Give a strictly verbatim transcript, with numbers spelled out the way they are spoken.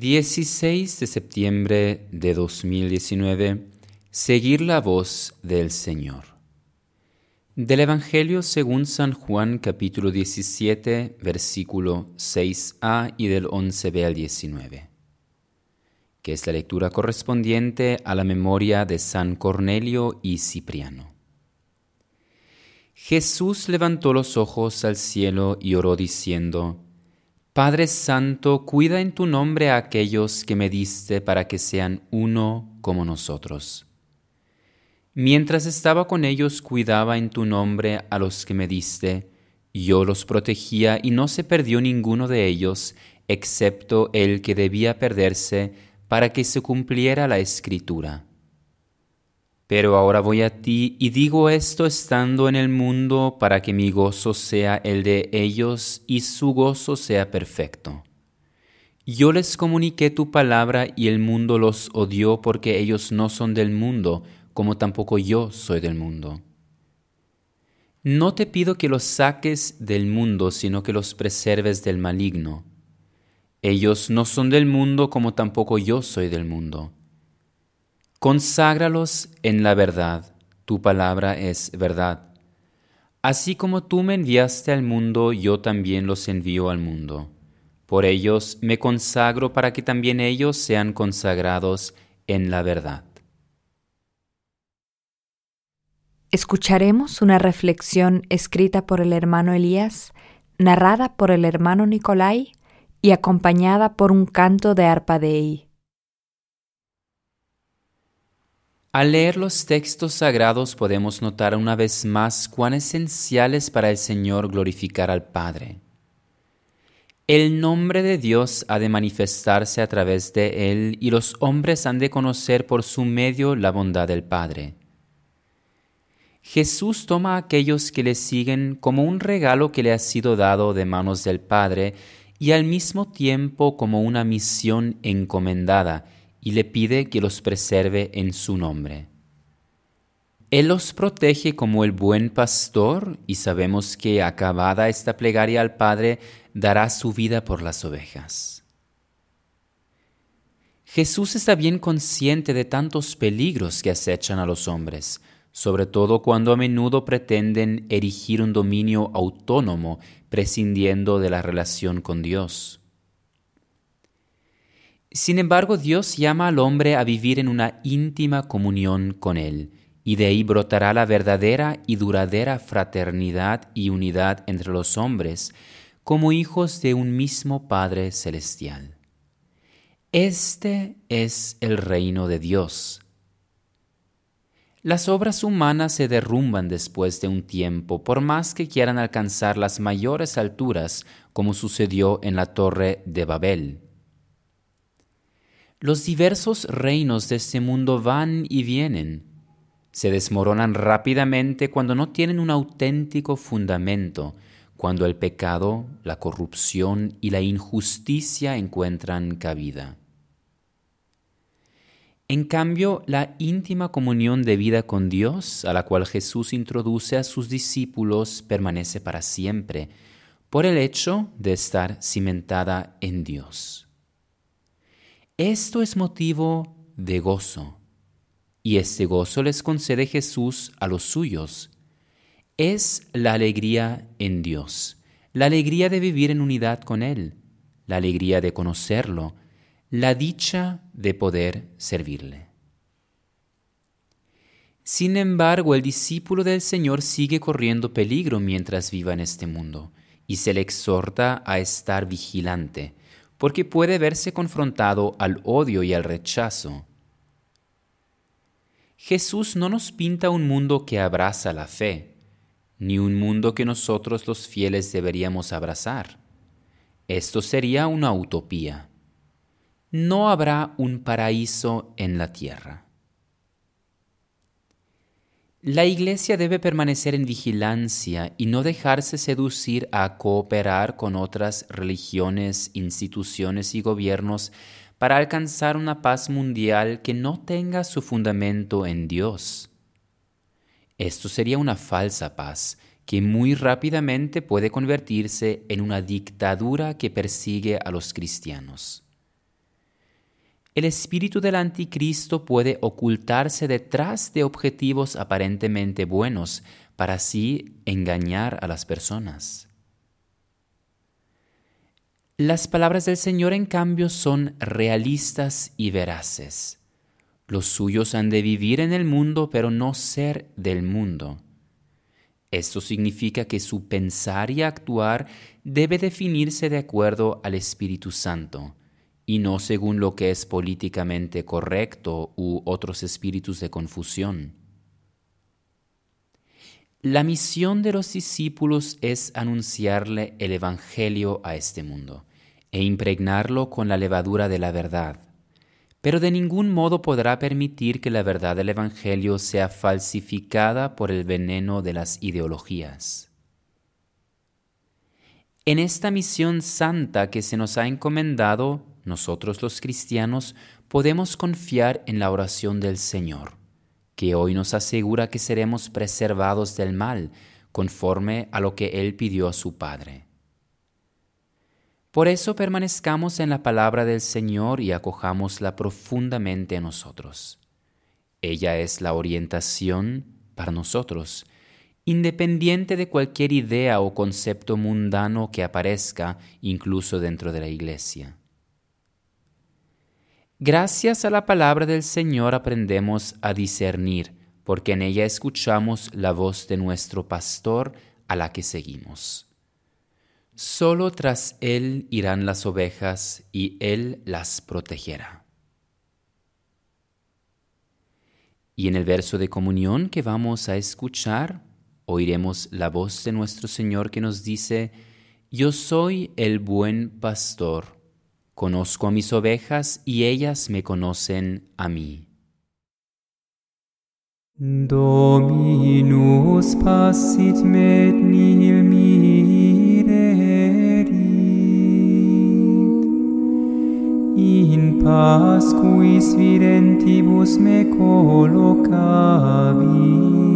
dieciséis de septiembre de dos mil diecinueve, seguir la voz del Señor. Del Evangelio según San Juan, capítulo diecisiete, versículo seis a y del once b al diecinueve, que es la lectura correspondiente a la memoria de San Cornelio y Cipriano. Jesús levantó los ojos al cielo y oró diciendo: Padre Santo, cuida en tu nombre a aquellos que me diste para que sean uno como nosotros. Mientras estaba con ellos, cuidaba en tu nombre a los que me diste. Yo los protegía y no se perdió ninguno de ellos, excepto el que debía perderse, para que se cumpliera la Escritura. Pero ahora voy a ti y digo esto estando en el mundo, para que mi gozo sea el de ellos y su gozo sea perfecto. Yo les comuniqué tu palabra y el mundo los odió porque ellos no son del mundo, como tampoco yo soy del mundo. No te pido que los saques del mundo, sino que los preserves del maligno. Ellos no son del mundo, como tampoco yo soy del mundo. Conságralos en la verdad, tu palabra es verdad. Así como tú me enviaste al mundo, yo también los envío al mundo. Por ellos me consagro para que también ellos sean consagrados en la verdad. Escucharemos una reflexión escrita por el hermano Elías, narrada por el hermano Nicolai y acompañada por un canto de arpa Dei. Al leer los textos sagrados podemos notar una vez más cuán esencial es para el Señor glorificar al Padre. El nombre de Dios ha de manifestarse a través de Él y los hombres han de conocer por su medio la bondad del Padre. Jesús toma a aquellos que le siguen como un regalo que le ha sido dado de manos del Padre y al mismo tiempo como una misión encomendada, y le pide que los preserve en su nombre. Él los protege como el buen pastor y sabemos que acabada esta plegaria al Padre, dará su vida por las ovejas. Jesús está bien consciente de tantos peligros que acechan a los hombres, sobre todo cuando a menudo pretenden erigir un dominio autónomo prescindiendo de la relación con Dios. Sin embargo, Dios llama al hombre a vivir en una íntima comunión con Él, y de ahí brotará la verdadera y duradera fraternidad y unidad entre los hombres, como hijos de un mismo Padre Celestial. Este es el reino de Dios. Las obras humanas se derrumban después de un tiempo, por más que quieran alcanzar las mayores alturas, como sucedió en la Torre de Babel. Los diversos reinos de este mundo van y vienen. Se desmoronan rápidamente cuando no tienen un auténtico fundamento, cuando el pecado, la corrupción y la injusticia encuentran cabida. En cambio, la íntima comunión de vida con Dios, a la cual Jesús introduce a sus discípulos, permanece para siempre, por el hecho de estar cimentada en Dios. Esto es motivo de gozo, y este gozo les concede Jesús a los suyos. Es la alegría en Dios, la alegría de vivir en unidad con Él, la alegría de conocerlo, la dicha de poder servirle. Sin embargo, el discípulo del Señor sigue corriendo peligro mientras viva en este mundo, y se le exhorta a estar vigilante, porque puede verse confrontado al odio y al rechazo. Jesús no nos pinta un mundo que abraza la fe, ni un mundo que nosotros los fieles deberíamos abrazar. Esto sería una utopía. No habrá un paraíso en la tierra. La Iglesia debe permanecer en vigilancia y no dejarse seducir a cooperar con otras religiones, instituciones y gobiernos para alcanzar una paz mundial que no tenga su fundamento en Dios. Esto sería una falsa paz que muy rápidamente puede convertirse en una dictadura que persigue a los cristianos. el espíritu del anticristo puede ocultarse detrás de objetivos aparentemente buenos para así engañar a las personas. Las palabras del Señor, en cambio, son realistas y veraces. Los suyos han de vivir en el mundo, pero no ser del mundo. Esto significa que su pensar y actuar debe definirse de acuerdo al Espíritu Santo, y no según lo que es políticamente correcto u otros espíritus de confusión. La misión de los discípulos es anunciarle el Evangelio a este mundo e impregnarlo con la levadura de la verdad, pero de ningún modo podrá permitir que la verdad del Evangelio sea falsificada por el veneno de las ideologías. En esta misión santa que se nos ha encomendado, nosotros los cristianos podemos confiar en la oración del Señor, que hoy nos asegura que seremos preservados del mal, conforme a lo que Él pidió a su Padre. Por eso permanezcamos en la palabra del Señor y acojámosla profundamente en nosotros. Ella es la orientación para nosotros, independiente de cualquier idea o concepto mundano que aparezca incluso dentro de la Iglesia. Gracias a la palabra del Señor aprendemos a discernir, porque en ella escuchamos la voz de nuestro pastor a la que seguimos. Solo tras él irán las ovejas y él las protegerá. Y en el verso de comunión que vamos a escuchar, oiremos la voz de nuestro Señor que nos dice: Yo soy el buen pastor, conozco a mis ovejas y ellas me conocen a mí. Dominus passit met nihil mirerit, in pascuis videntibus me collocavit.